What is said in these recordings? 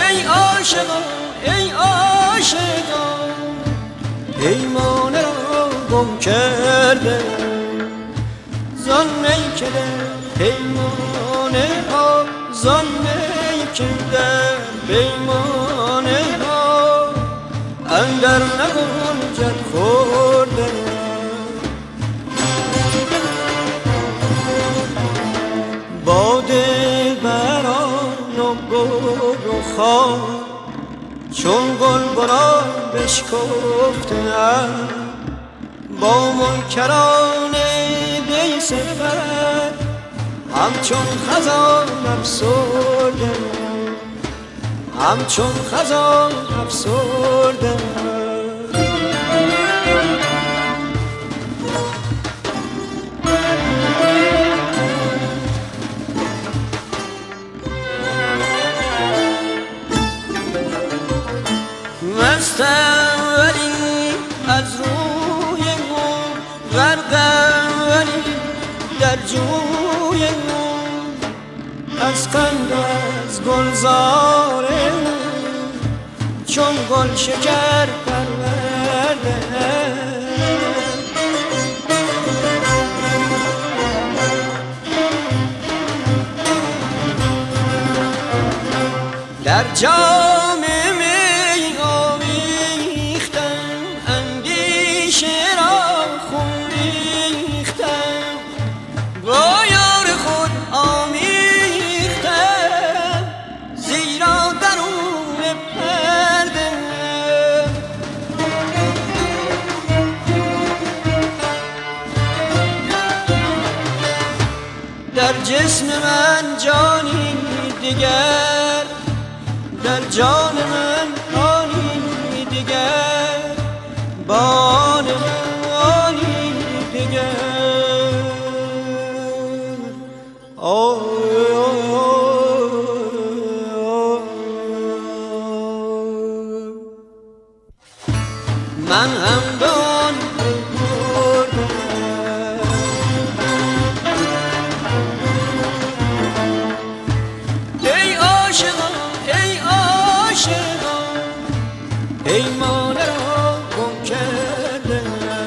ای عاشقان ای عاشقان پیمانه را گم کرده زان می که پیمانه ها زان می که پیمانه ها اندر نگنجد خورده با دلبران و گل و خار چون گلبنان بشکفته‌ام با منکران بی صفت همچون خزان افسرده همچون خزان افسرده مستم ولی از روی او غرقم ولی در جوی او از قند از گلزار چون گل شکر پرورده در جام می آمیختم اندیشه را خون ریختم با یار خود آمیختم زیرا درون پرده در جسم من جانی دیگر در جان من آنی دیگر بان من آنی دیگر من هم به آن پیمانه را گم کرده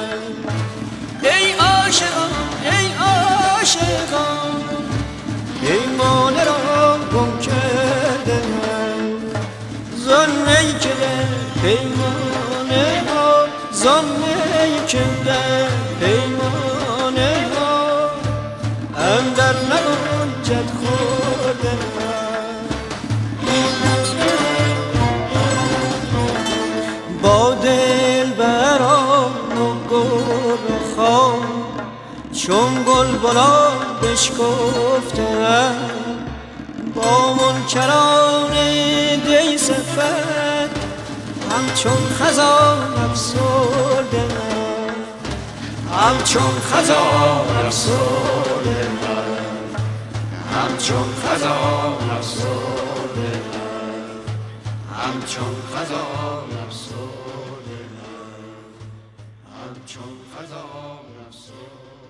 ای عاشقان ای عاشقان پیمانه را گم کرده زان می که پیمانه ها زان می که پیمانه ها اندر نگنجد خورده با دلبران و گل و خار چون گلبنان بشکفته‌ام با منکران دی صفت همچون خزان افسرده‌ام همچون خزان افسرده‌ام همچون خزان افسرده‌ام همچون خزان افسرده همچون خزان افسرده